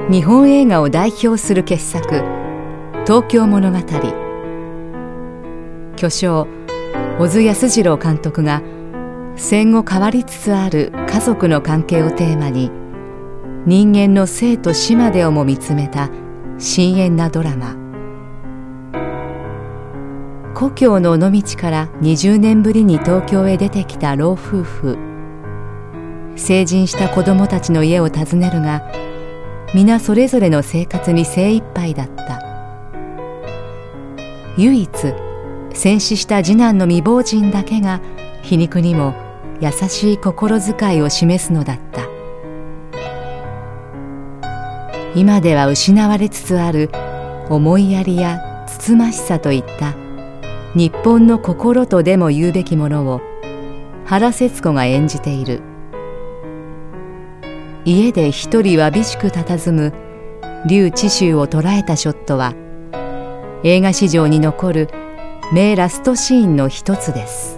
日本映画を代表する傑作、東京物語。巨匠小津安二郎監督が戦後変わりつつある家族の関係をテーマに、人間の生と死までをも見つめた深遠なドラマ。故郷の尾道から20年ぶりに東京へ出てきた老夫婦。成人した子供たちの家を訪ねるが、皆それぞれの生活に精一杯だった。唯一戦死した次男の未亡人だけが皮肉にも優しい心遣いを示すのだった。今では失われつつある思いやりやつつましさといった日本の心とでも言うべきものを原節子が演じている。家で一人わびしく佇む劉知州を捉えたショットは映画史上に残る名ラストシーンの一つです。